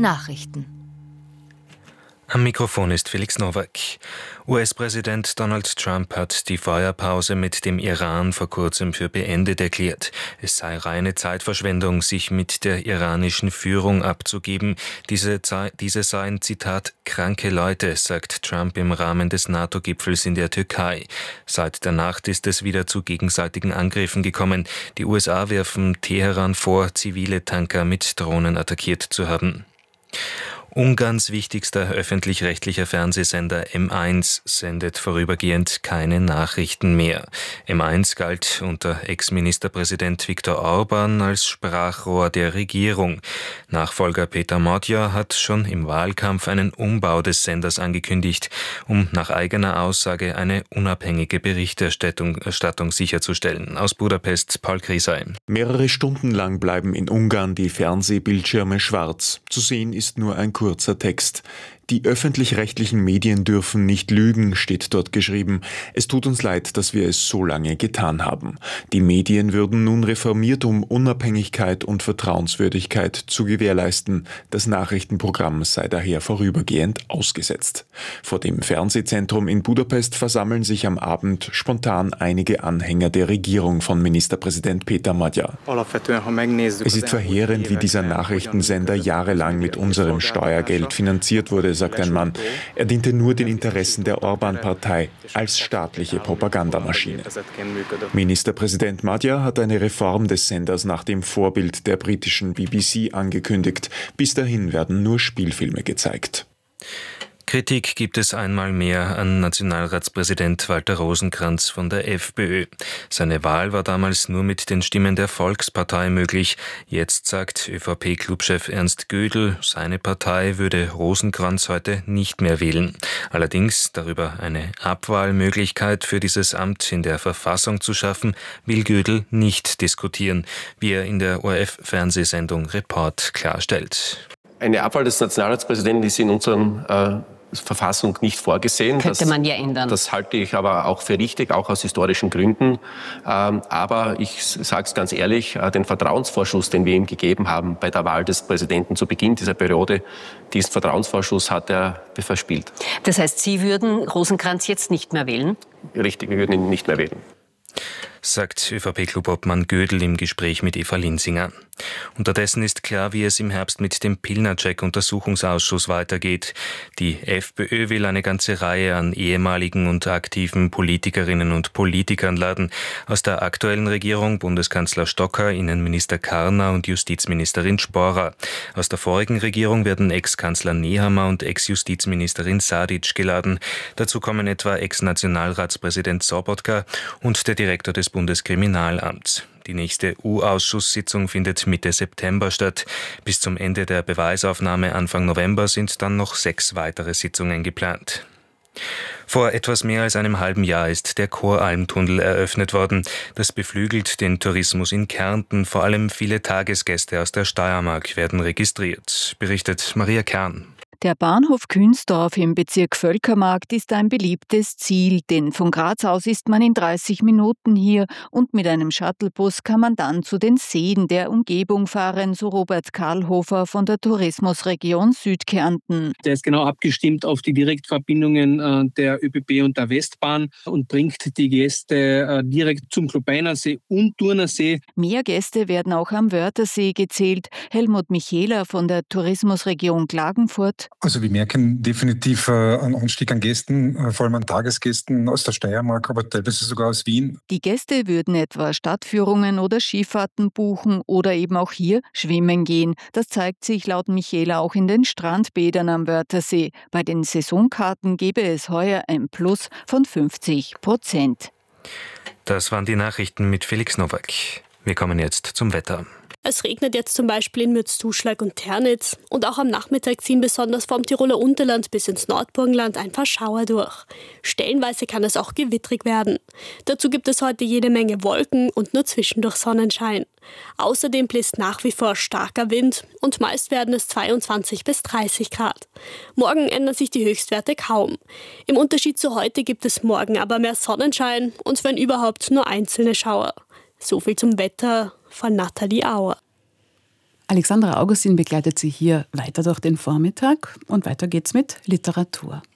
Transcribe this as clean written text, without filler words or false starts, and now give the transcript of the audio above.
Nachrichten. Am Mikrofon ist Felix Nowak. US-Präsident Donald Trump hat die Feuerpause mit dem Iran vor kurzem für beendet erklärt. Es sei reine Zeitverschwendung, sich mit der iranischen Führung abzugeben. Diese seien, Zitat, kranke Leute, sagt Trump im Rahmen des NATO-Gipfels in der Türkei. Seit der Nacht ist es wieder zu gegenseitigen Angriffen gekommen. Die USA werfen Teheran vor, zivile Tanker mit Drohnen attackiert zu haben. Ungarns wichtigster öffentlich-rechtlicher Fernsehsender M1 sendet vorübergehend keine Nachrichten mehr. M1 galt unter Ex-Ministerpräsident Viktor Orbán als Sprachrohr der Regierung. Nachfolger Peter Magyar hat schon im Wahlkampf einen Umbau des Senders angekündigt, um nach eigener Aussage eine unabhängige Berichterstattung sicherzustellen. Aus Budapest, Paul Krisay. Mehrere Stunden lang bleiben in Ungarn die Fernsehbildschirme schwarz. Zu sehen ist nur ein kurzer Text. Die öffentlich-rechtlichen Medien dürfen nicht lügen, steht dort geschrieben. Es tut uns leid, dass wir es so lange getan haben. Die Medien würden nun reformiert, um Unabhängigkeit und Vertrauenswürdigkeit zu gewährleisten. Das Nachrichtenprogramm sei daher vorübergehend ausgesetzt. Vor dem Fernsehzentrum in Budapest versammeln sich am Abend spontan einige Anhänger der Regierung von Ministerpräsident Peter Magyar. Es ist verheerend, wie dieser Nachrichtensender jahrelang mit unserem Steuergeld finanziert wurde, sagt ein Mann. Er diente nur den Interessen der Orbán-Partei als staatliche Propagandamaschine. Ministerpräsident Magyar hat eine Reform des Senders nach dem Vorbild der britischen BBC angekündigt. Bis dahin werden nur Spielfilme gezeigt. Kritik gibt es einmal mehr an Nationalratspräsident Walter Rosenkranz von der FPÖ. Seine Wahl war damals nur mit den Stimmen der Volkspartei möglich. Jetzt sagt ÖVP-Clubchef Ernst Gödel, seine Partei würde Rosenkranz heute nicht mehr wählen. Allerdings darüber eine Abwahlmöglichkeit für dieses Amt in der Verfassung zu schaffen, will Gödel nicht diskutieren, wie er in der ORF-Fernsehsendung Report klarstellt. Eine Abwahl des Nationalratspräsidenten ist in unserem Verfassung nicht vorgesehen. Könnte man ja ändern. Das halte ich aber auch für richtig, auch aus historischen Gründen. Aber ich sage es ganz ehrlich, den Vertrauensvorschuss, den wir ihm gegeben haben bei der Wahl des Präsidenten zu Beginn dieser Periode, diesen Vertrauensvorschuss hat er verspielt. Das heißt, Sie würden Rosenkranz jetzt nicht mehr wählen? Richtig, wir würden ihn nicht mehr wählen. Sagt ÖVP-Clubobmann Gödel im Gespräch mit Eva Linsinger. Unterdessen ist klar, wie es im Herbst mit dem Pilnacek-Untersuchungsausschuss weitergeht. Die FPÖ will eine ganze Reihe an ehemaligen und aktiven Politikerinnen und Politikern laden. Aus der aktuellen Regierung Bundeskanzler Stocker, Innenminister Karner und Justizministerin Sporer. Aus der vorigen Regierung werden Ex-Kanzler Nehammer und Ex-Justizministerin Sadic geladen. Dazu kommen etwa Ex-Nationalratspräsident Sobotka und der Direktor des Bundeskriminalamts. Die nächste U-Ausschusssitzung findet Mitte September statt. Bis zum Ende der Beweisaufnahme Anfang November sind dann noch 6 weitere Sitzungen geplant. Vor etwas mehr als einem halben Jahr ist der Koralmtunnel eröffnet worden. Das beflügelt den Tourismus in Kärnten. Vor allem viele Tagesgäste aus der Steiermark werden registriert, berichtet Maria Kern. Der Bahnhof Künsdorf im Bezirk Völkermarkt ist ein beliebtes Ziel, denn von Graz aus ist man in 30 Minuten hier und mit einem Shuttlebus kann man dann zu den Seen der Umgebung fahren, so Robert Karlhofer von der Tourismusregion Südkärnten. Der ist genau abgestimmt auf die Direktverbindungen der ÖBB und der Westbahn und bringt die Gäste direkt zum Klobeinersee und Turnersee. Mehr Gäste werden auch am Wörthersee gezählt. Helmut Michela von der Tourismusregion Klagenfurt. Also wir merken definitiv einen Anstieg an Gästen, vor allem an Tagesgästen aus der Steiermark, aber teilweise sogar aus Wien. Die Gäste würden etwa Stadtführungen oder Skifahrten buchen oder eben auch hier schwimmen gehen. Das zeigt sich laut Michela auch in den Strandbädern am Wörthersee. Bei den Saisonkarten gebe es heuer ein Plus von 50%. Das waren die Nachrichten mit Felix Nowak. Wir kommen jetzt zum Wetter. Es regnet jetzt zum Beispiel in Mürzzuschlag und Ternitz und auch am Nachmittag ziehen besonders vom Tiroler Unterland bis ins Nordburgenland ein paar Schauer durch. Stellenweise kann es auch gewittrig werden. Dazu gibt es heute jede Menge Wolken und nur zwischendurch Sonnenschein. Außerdem bläst nach wie vor starker Wind und meist werden es 22 bis 30 Grad. Morgen ändern sich die Höchstwerte kaum. Im Unterschied zu heute gibt es morgen aber mehr Sonnenschein und wenn überhaupt nur einzelne Schauer. So viel zum Wetter von Nathalie Auer. Alexandra Augustin begleitet Sie hier weiter durch den Vormittag und weiter geht's mit Literatur.